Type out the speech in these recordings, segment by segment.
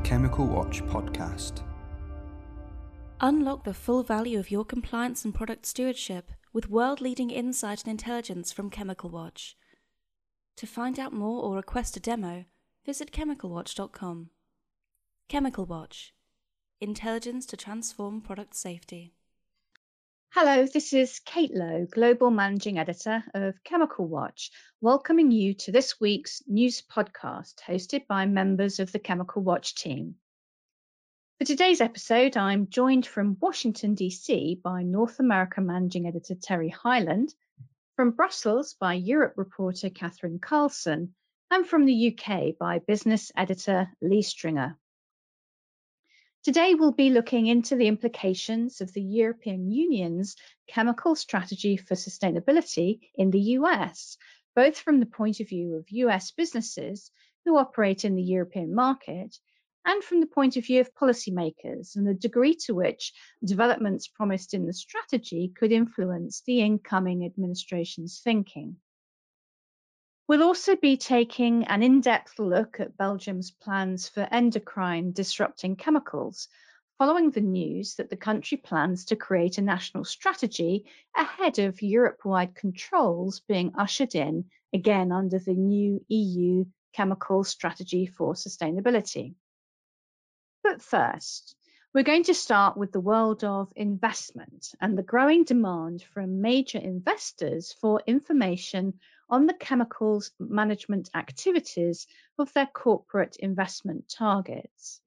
Chemical Watch podcast. Unlock the full value of your compliance and product stewardship with world-leading insight and intelligence from Chemical Watch. To find out more or request a demo, visit chemicalwatch.com. Chemical Watch. Intelligence to transform product safety. Hello, this is Kate Lowe, Global Managing Editor of Chemical Watch, welcoming you to this week's news podcast hosted by members of the Chemical Watch team. For today's episode, I'm joined from Washington, D.C. by North America Managing Editor Terry Hyland, from Brussels by Europe reporter Catherine Carlson, and from the UK by Business Editor Lee Stringer. Today, we'll be looking into the implications of the European Union's chemical strategy for sustainability in the US, both from the point of view of US businesses who operate in the European market and from the point of view of policymakers and the degree to which developments promised in the strategy could influence the incoming administration's thinking. We'll also be taking an in-depth look at Belgium's plans for endocrine disrupting chemicals, following the news that the country plans to create a national strategy ahead of Europe-wide controls being ushered in, again under the new EU Chemical Strategy for Sustainability. But first, we're going to start with the world of investment and the growing demand from major investors for information on the chemicals management activities of their corporate investment targets.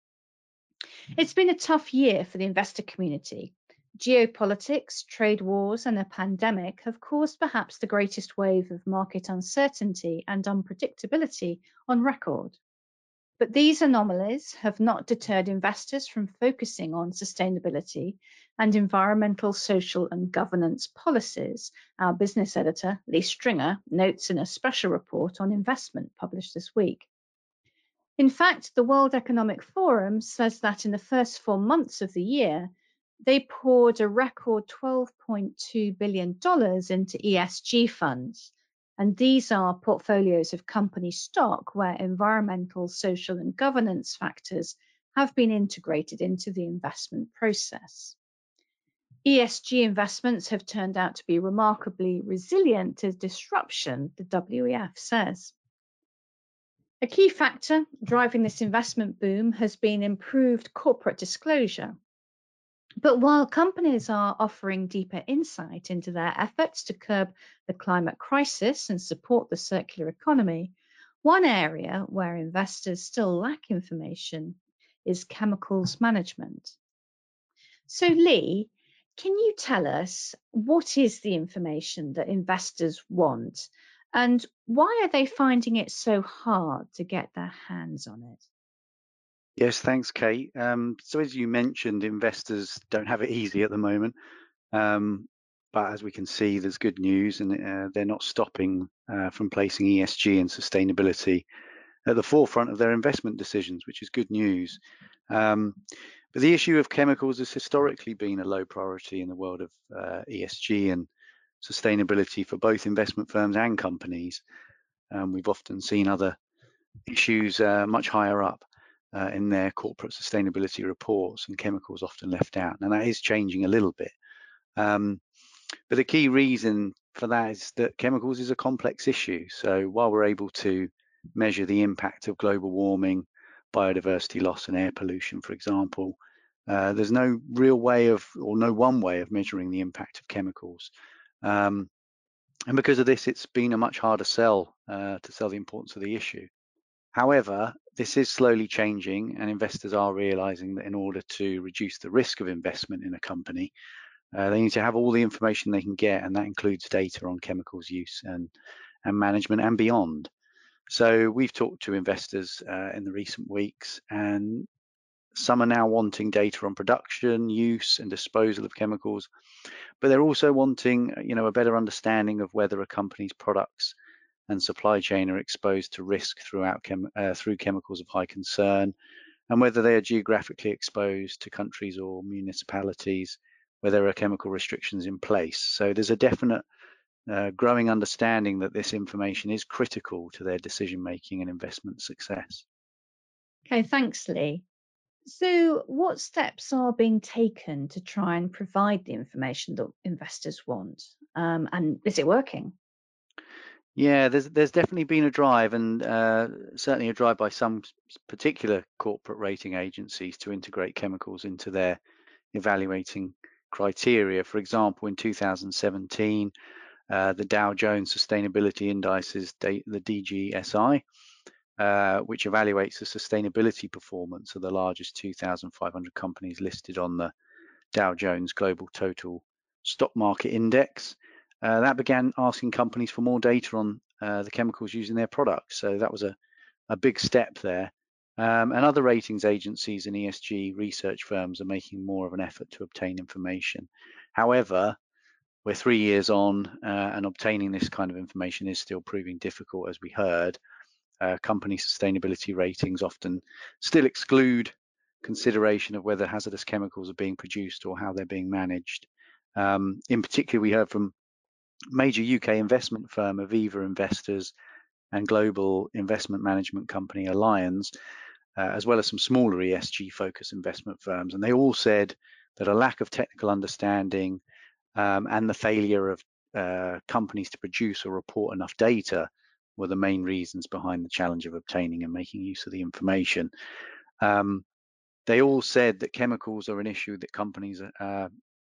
It's been a tough year for the investor community. Geopolitics, trade wars, and a pandemic have caused perhaps the greatest wave of market uncertainty and unpredictability on record. But these anomalies have not deterred investors from focusing on sustainability and environmental, social and governance policies, our business editor, Lee Stringer, notes in a special report on investment published this week. In fact, the World Economic Forum says that in the first 4 months of the year, they poured a record $12.2 billion into ESG funds. And these are portfolios of company stock where environmental, social and governance factors have been integrated into the investment process. ESG investments have turned out to be remarkably resilient to disruption, the WEF says. A key factor driving this investment boom has been improved corporate disclosure. But while companies are offering deeper insight into their efforts to curb the climate crisis and support the circular economy, one area where investors still lack information is chemicals management. So Lee, can you tell us what is the information that investors want and why are they finding it so hard to get their hands on it? Yes, thanks, Kate. So as you mentioned, investors don't have it easy at the moment. But as we can see, there's good news and they're not stopping from placing ESG and sustainability at the forefront of their investment decisions, which is good news. But the issue of chemicals has historically been a low priority in the world of ESG and sustainability for both investment firms and companies. We've often seen other issues much higher up in their corporate sustainability reports, and chemicals often left out. And that is changing a little bit. But the key reason for that is that chemicals is a complex issue. So while we're able to measure the impact of global warming, biodiversity loss and air pollution, for example, there's no real way of, or no one way of measuring the impact of chemicals. And because of this, it's been a much harder sell to sell the importance of the issue. However, this is slowly changing and investors are realizing that in order to reduce the risk of investment in a company, they need to have all the information they can get, and that includes data on chemicals use and management and beyond. So we've talked to investors in the recent weeks, and some are now wanting data on production, use and disposal of chemicals, but they're also wanting, a better understanding of whether a company's products and supply chain are exposed to risk through chemicals of high concern, and whether they are geographically exposed to countries or municipalities where there are chemical restrictions in place. So there's a definite growing understanding that this information is critical to their decision making and investment success. Okay, thanks, Lee. So, what steps are being taken to try and provide the information that investors want? And is it working? Yeah, there's definitely been a drive, and certainly a drive by some particular corporate rating agencies to integrate chemicals into their evaluating criteria. For example, in 2017, the Dow Jones Sustainability Indices, the DJSI, which evaluates the sustainability performance of the largest 2,500 companies listed on the Dow Jones Global Total Stock Market Index. That began asking companies for more data on the chemicals used in their products. So that was a big step there. And other ratings agencies and ESG research firms are making more of an effort to obtain information. However, we're 3 years on, and obtaining this kind of information is still proving difficult, as we heard. Company sustainability ratings often still exclude consideration of whether hazardous chemicals are being produced or how they're being managed. In particular, we heard from major UK investment firm Aviva Investors and global investment management company Allianz, as well as some smaller ESG focused investment firms. And they all said that a lack of technical understanding and the failure of companies to produce or report enough data were the main reasons behind the challenge of obtaining and making use of the information. They all said that chemicals are an issue that companies are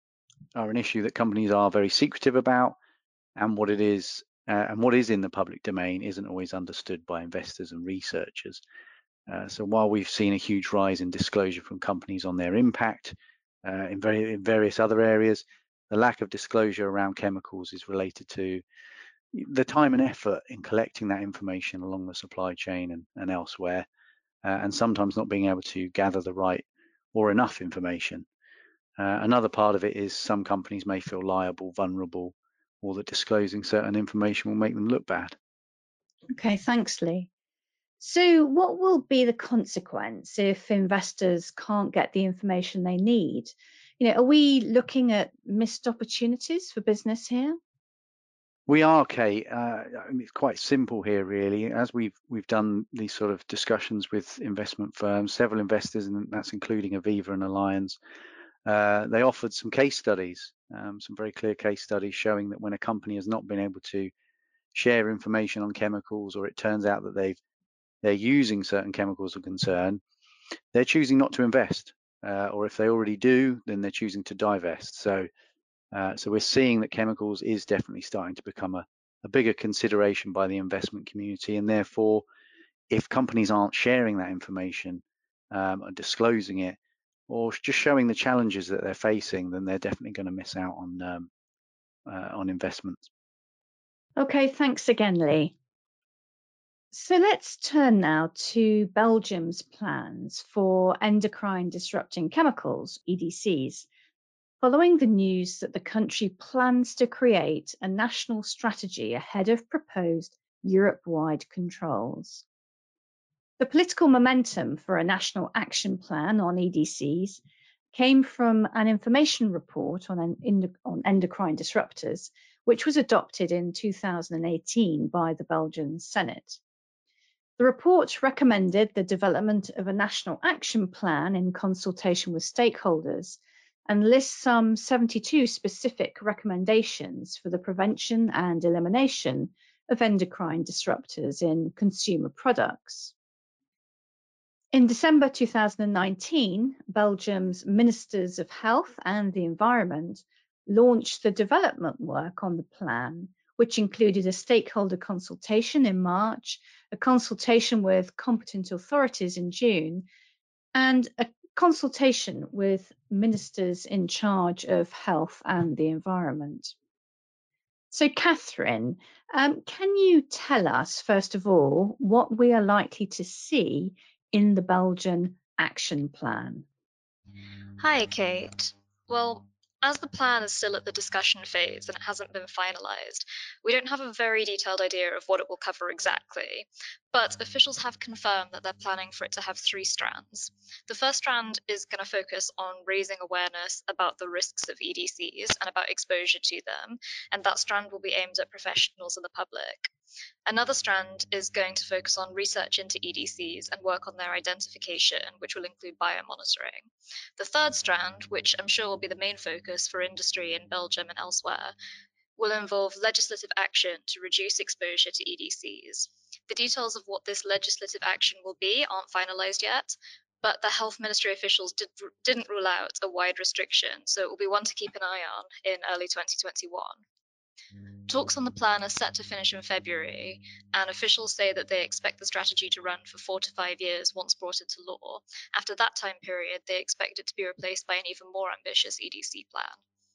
very secretive about, and what is in the public domain isn't always understood by investors and researchers. So while we've seen a huge rise in disclosure from companies on their impact in various other areas, the lack of disclosure around chemicals is related to the time and effort in collecting that information along the supply chain and elsewhere, and sometimes not being able to gather the right or enough information. Another part of it is some companies may feel liable, vulnerable, or that disclosing certain information will make them look bad. Okay, thanks, Lee. So, what will be the consequence if investors can't get the information they need? Are we looking at missed opportunities for business here? We are, Kate. I mean, it's quite simple here, really. As we've done these sort of discussions with investment firms, several investors, and that's including Aviva and Allianz, they offered some case studies, some very clear case studies showing that when a company has not been able to share information on chemicals, or it turns out that they're using certain chemicals of concern, they're choosing not to invest, or if they already do, then they're choosing to divest. So we're seeing that chemicals is definitely starting to become a bigger consideration by the investment community, and therefore, if companies aren't sharing that information and disclosing it, or just showing the challenges that they're facing, then they're definitely going to miss out on investments. Okay, thanks again, Lee. So let's turn now to Belgium's plans for endocrine disrupting chemicals, EDCs, following the news that the country plans to create a national strategy ahead of proposed Europe-wide controls. The political momentum for a national action plan on EDCs came from an information report on endocrine disruptors, which was adopted in 2018 by the Belgian Senate. The report recommended the development of a national action plan in consultation with stakeholders and lists some 72 specific recommendations for the prevention and elimination of endocrine disruptors in consumer products. In December 2019, Belgium's Ministers of Health and the Environment launched the development work on the plan, which included a stakeholder consultation in March, a consultation with competent authorities in June, and a consultation with ministers in charge of health and the environment. So, Catherine, can you tell us, first of all, what we are likely to see in the Belgian action plan? Hi, Kate. Well, as the plan is still at the discussion phase and it hasn't been finalised, we don't have a very detailed idea of what it will cover exactly. But officials have confirmed that they're planning for it to have 3 strands. The first strand is going to focus on raising awareness about the risks of EDCs and about exposure to them, and that strand will be aimed at professionals and the public. Another strand is going to focus on research into EDCs and work on their identification, which will include biomonitoring. The third strand, which I'm sure will be the main focus for industry in Belgium and elsewhere, will involve legislative action to reduce exposure to EDCs. The details of what this legislative action will be aren't finalized yet, but the health ministry officials didn't rule out a wide restriction, so it will be one to keep an eye on in early 2021. Talks on the plan are set to finish in February, and officials say that they expect the strategy to run for 4 to 5 years once brought into law. After that time period, they expect it to be replaced by an even more ambitious EDC plan.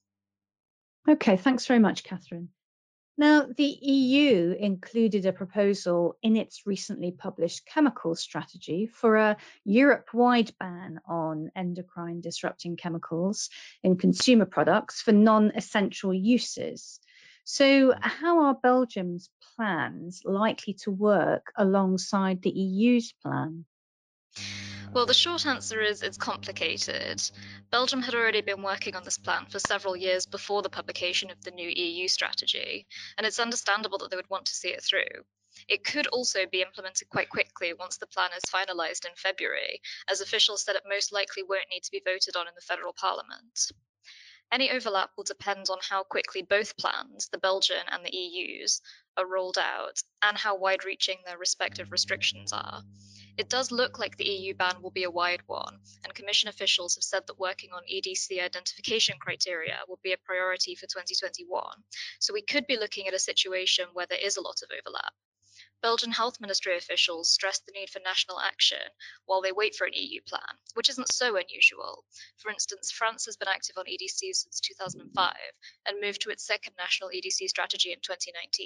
Okay, thanks very much, Catherine. Now, the EU included a proposal in its recently published chemicals strategy for a Europe-wide ban on endocrine disrupting chemicals in consumer products for non-essential uses. So how are Belgium's plans likely to work alongside the EU's plan? Well, the short answer is it's complicated. Belgium had already been working on this plan for several years before the publication of the new EU strategy, and it's understandable that they would want to see it through. It could also be implemented quite quickly once the plan is finalised in February, as officials said it most likely won't need to be voted on in the federal parliament. Any overlap will depend on how quickly both plans, the Belgian and the EU's, are rolled out, and how wide-reaching their respective restrictions are. It does look like the EU ban will be a wide one, and Commission officials have said that working on EDC identification criteria will be a priority for 2021, so we could be looking at a situation where there is a lot of overlap. Belgian health ministry officials stressed the need for national action while they wait for an EU plan, which isn't so unusual. For instance, France has been active on EDCs since 2005 and moved to its second national EDC strategy in 2019.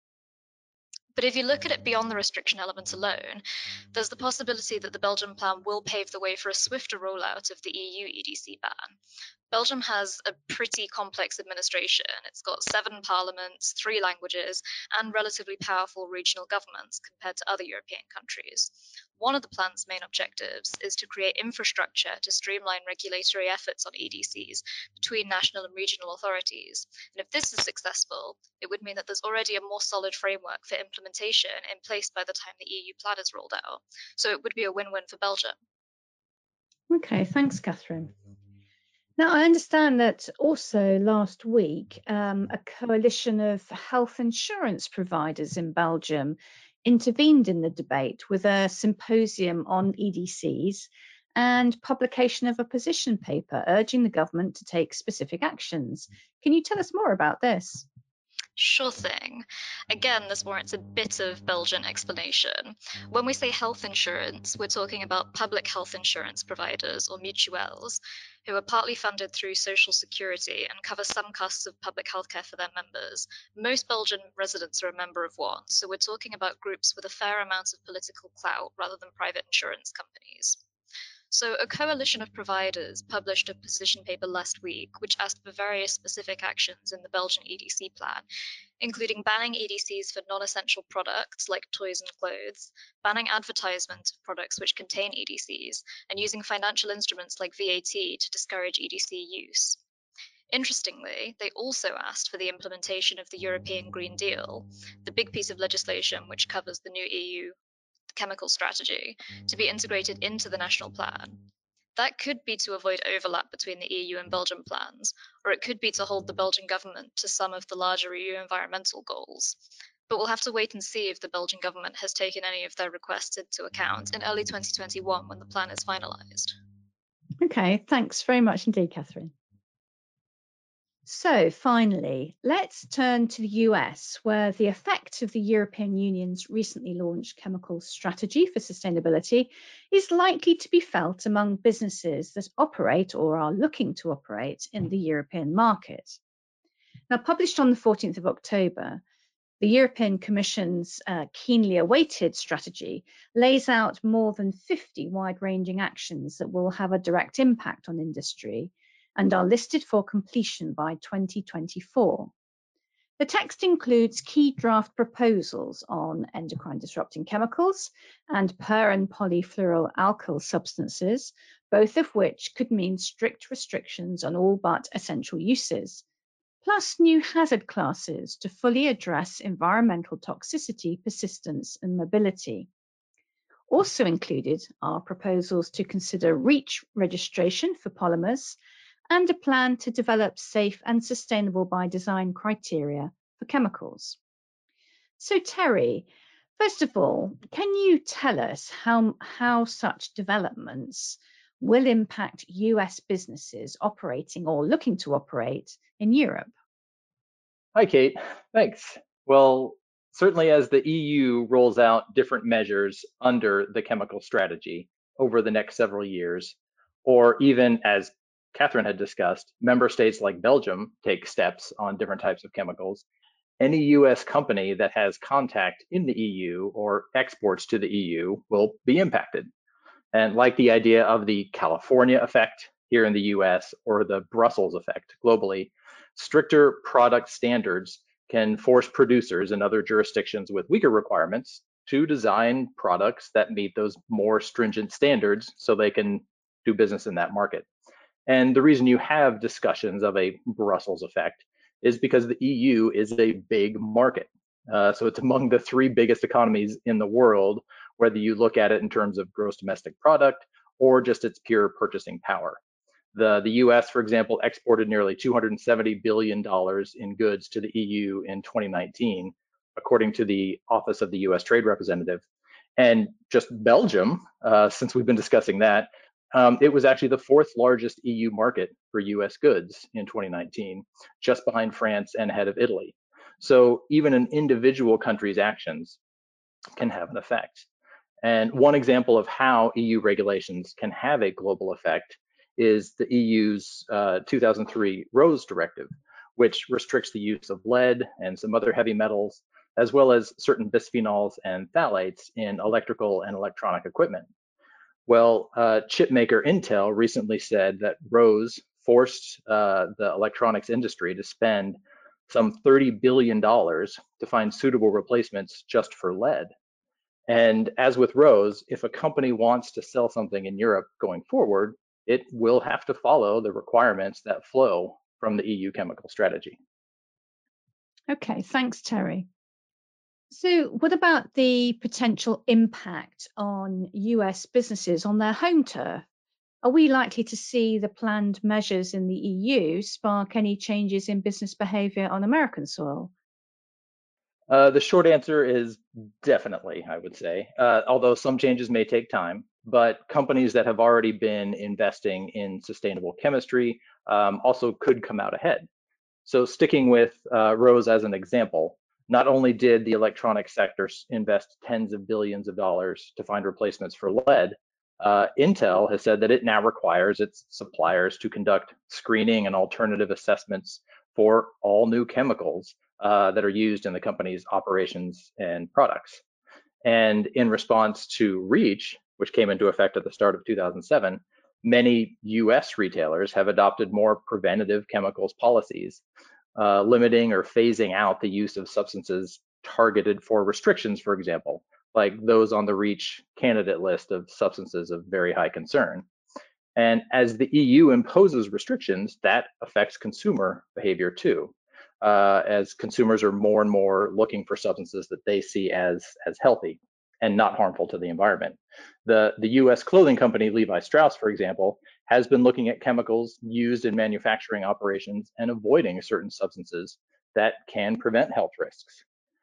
But if you look at it beyond the restriction elements alone, there's the possibility that the Belgian plan will pave the way for a swifter rollout of the EU EDC ban. Belgium has a pretty complex administration. It's got 7 parliaments, 3 languages, and relatively powerful regional governments compared to other European countries. One of the plan's main objectives is to create infrastructure to streamline regulatory efforts on EDCs between national and regional authorities. And if this is successful, it would mean that there's already a more solid framework for implementation in place by the time the EU plan is rolled out. So it would be a win-win for Belgium. Okay, thanks, Catherine. Now, I understand that also last week, a coalition of health insurance providers in Belgium intervened in the debate with a symposium on EDCs and publication of a position paper urging the government to take specific actions. Can you tell us more about this? Sure thing. Again, this warrants a bit of Belgian explanation. When we say health insurance, we're talking about public health insurance providers, or mutuelles, who are partly funded through social security and cover some costs of public healthcare for their members. Most Belgian residents are a member of one, so we're talking about groups with a fair amount of political clout rather than private insurance companies. So a coalition of providers published a position paper last week which asked for various specific actions in the Belgian EDC plan, including banning EDCs for non-essential products like toys and clothes, banning advertisement of products which contain EDCs, and using financial instruments like VAT to discourage EDC use. Interestingly, they also asked for the implementation of the European Green Deal, the big piece of legislation which covers the new EU chemical strategy, to be integrated into the national plan. That could be to avoid overlap between the EU and Belgian plans, or it could be to hold the Belgian government to some of the larger EU environmental goals. But we'll have to wait and see if the Belgian government has taken any of their requests into account in early 2021 when the plan is finalised. Okay, thanks very much indeed, Catherine. So finally, let's turn to the US, where the effect of the European Union's recently launched chemical strategy for sustainability is likely to be felt among businesses that operate or are looking to operate in the European market. Now, published on the 14th of October, the European Commission's keenly awaited strategy lays out more than 50 wide-ranging actions that will have a direct impact on industry and are listed for completion by 2024. The text includes key draft proposals on endocrine disrupting chemicals and per- and polyfluoroalkyl substances, both of which could mean strict restrictions on all but essential uses, plus new hazard classes to fully address environmental toxicity, persistence, and mobility. Also included are proposals to consider REACH registration for polymers and a plan to develop safe and sustainable by design criteria for chemicals. So Terry, first of all, can you tell us how such developments will impact US businesses operating or looking to operate in Europe? Hi, Kate. Thanks. Well, certainly as the EU rolls out different measures under the chemical strategy over the next several years, or even as Catherine had discussed, member states like Belgium take steps on different types of chemicals, any US company that has contact in the EU or exports to the EU will be impacted. And like the idea of the California effect here in the US or the Brussels effect globally, stricter product standards can force producers in other jurisdictions with weaker requirements to design products that meet those more stringent standards so they can do business in that market. And the reason you have discussions of a Brussels effect is because the EU is a big market. So it's among the 3 biggest economies in the world, whether you look at it in terms of gross domestic product or just its pure purchasing power. The US, for example, exported nearly $270 billion in goods to the EU in 2019, according to the Office of the US Trade Representative. And just Belgium, since we've been discussing that, it was actually the 4th largest EU market for US goods in 2019, just behind France and ahead of Italy. So even an individual country's actions can have an effect. And one example of how EU regulations can have a global effect is the EU's 2003 RoHS directive, which restricts the use of lead and some other heavy metals, as well as certain bisphenols and phthalates in electrical and electronic equipment. Well, chip maker Intel recently said that RoHS forced the electronics industry to spend some $30 billion to find suitable replacements just for lead. And as with RoHS, if a company wants to sell something in Europe going forward, it will have to follow the requirements that flow from the EU chemical strategy. Okay, thanks, Terry. So what about the potential impact on US businesses on their home turf? Are we likely to see the planned measures in the EU spark any changes in business behavior on American soil? The short answer is definitely, I would say, although some changes may take time, but companies that have already been investing in sustainable chemistry also could come out ahead. So sticking with RoHS as an example, not only did the electronics sector invest tens of billions of dollars to find replacements for lead, Intel has said that it now requires its suppliers to conduct screening and alternative assessments for all new chemicals that are used in the company's operations and products. And in response to REACH, which came into effect at the start of 2007, many US retailers have adopted more preventative chemicals policies, limiting or phasing out the use of substances targeted for restrictions, for example, like those on the REACH candidate list of substances of very high concern. And as the EU imposes restrictions, that affects consumer behavior too, as consumers are more and more looking for substances that they see as healthy and not harmful to the environment. The US clothing company Levi Strauss, for example, has been looking at chemicals used in manufacturing operations and avoiding certain substances that can prevent health risks.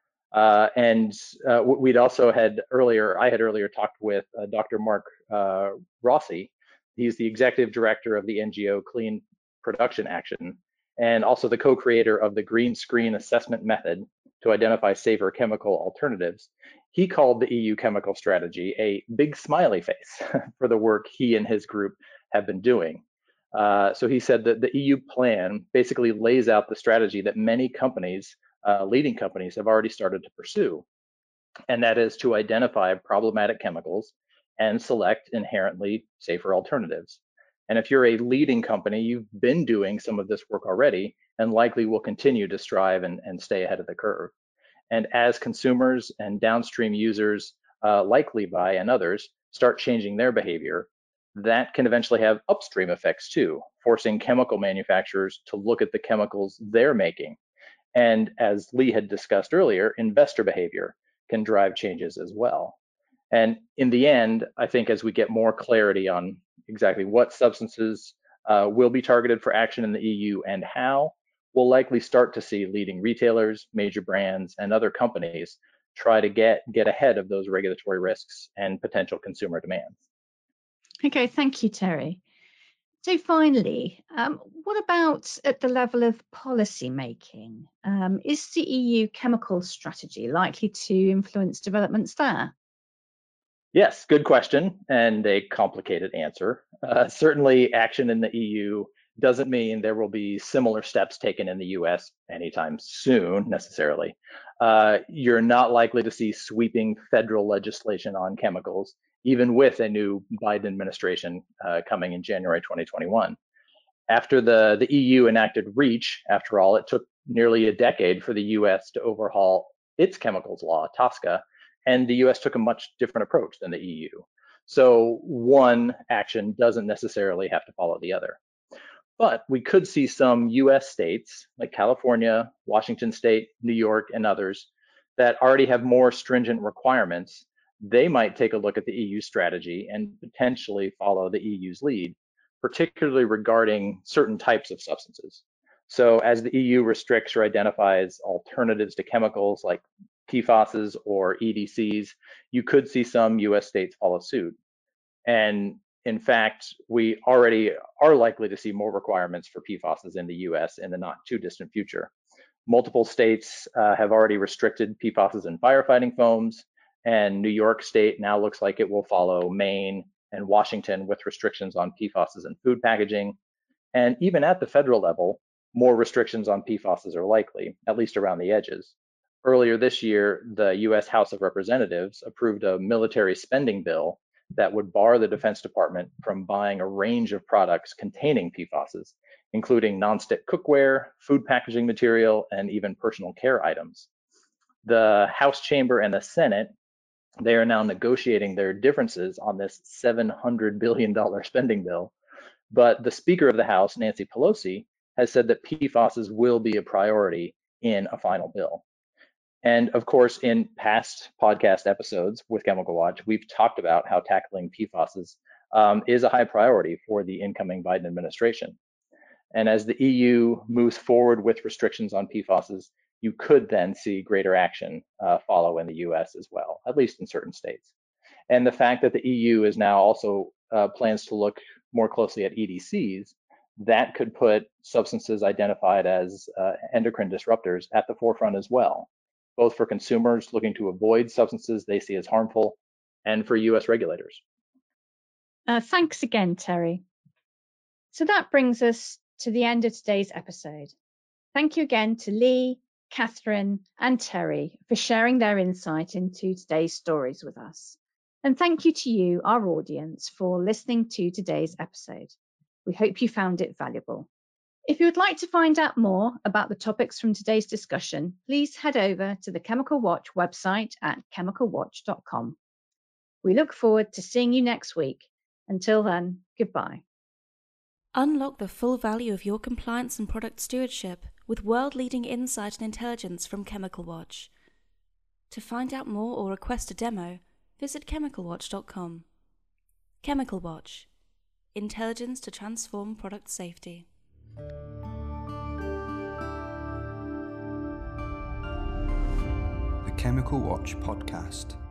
We'd also I had earlier talked with Dr. Mark Rossi. He's the executive director of the NGO Clean Production Action, and also the co-creator of the Green Screen Assessment Method to identify safer chemical alternatives. He called the EU chemical strategy a big smiley face for the work he and his group have been doing. So he said that the EU plan basically lays out the strategy that many companies, leading companies, have already started to pursue, and that is to identify problematic chemicals and select inherently safer alternatives. And if you're a leading company, you've been doing some of this work already and likely will continue to strive and stay ahead of the curve. And as consumers and downstream users like Levi and others start changing their behavior, that can eventually have upstream effects too forcing chemical manufacturers to look at the chemicals they're making. And as Lee had discussed earlier, investor behavior can drive changes as well. And in the end, I think as we get more clarity on exactly what substances will be targeted for action in the EU and how, we'll likely start to see leading retailers, major brands, and other companies try to get ahead of those regulatory risks and potential consumer demands. Okay, thank you, Terry. So finally, what about at the level of policy making? Is the EU chemical strategy likely to influence developments there? Yes, good question and a complicated answer. Certainly, action in the EU doesn't mean there will be similar steps taken in the US anytime soon, necessarily. You're not likely to see sweeping federal legislation on chemicals, even with a new Biden administration coming in January 2021. After the EU enacted REACH, after all, it took nearly a decade for the US to overhaul its chemicals law, TSCA, and the US took a much different approach than the EU. So one action doesn't necessarily have to follow the other. But we could see some US states like California, Washington State, New York, and others that already have more stringent requirements. They might take a look at the EU strategy and potentially follow the EU's lead, particularly regarding certain types of substances. So as the EU restricts or identifies alternatives to chemicals like PFASs or EDCs, you could see some US states follow suit. And in fact, we already are likely to see more requirements for PFASs in the US in the not too distant future. Multiple states have already restricted PFASs in firefighting foams, and New York State now looks like it will follow Maine and Washington with restrictions on PFASs in food packaging. And even at the federal level, more restrictions on PFASs are likely, at least around the edges. Earlier this year, the US House of Representatives approved a military spending bill that would bar the Defense Department from buying a range of products containing PFASs, including nonstick cookware, food packaging material, and even personal care items. The House Chamber and the Senate, they are now negotiating their differences on this $700 billion spending bill. But the Speaker of the House, Nancy Pelosi, has said that PFASs will be a priority in a final bill. And of course, in past podcast episodes with Chemical Watch, we've talked about how tackling PFASs is a high priority for the incoming Biden administration. And as the EU moves forward with restrictions on PFASs, you could then see greater action follow in the US as well, at least in certain states. And the fact that the EU is now also plans to look more closely at EDCs, that could put substances identified as endocrine disruptors at the forefront as well, both for consumers looking to avoid substances they see as harmful and for US regulators. Thanks again, Terry. So that brings us to the end of today's episode. Thank you again to Lee, Catherine, and Terry for sharing their insight into today's stories with us. And thank you to you, our audience, for listening to today's episode. We hope you found it valuable. If you would like to find out more about the topics from today's discussion, please head over to the Chemical Watch website at chemicalwatch.com. We look forward to seeing you next week. Until then, goodbye. Unlock the full value of your compliance and product stewardship with world-leading insight and intelligence from Chemical Watch. To find out more or request a demo, visit chemicalwatch.com. Chemical Watch. Intelligence to transform product safety. The Chemical Watch Podcast.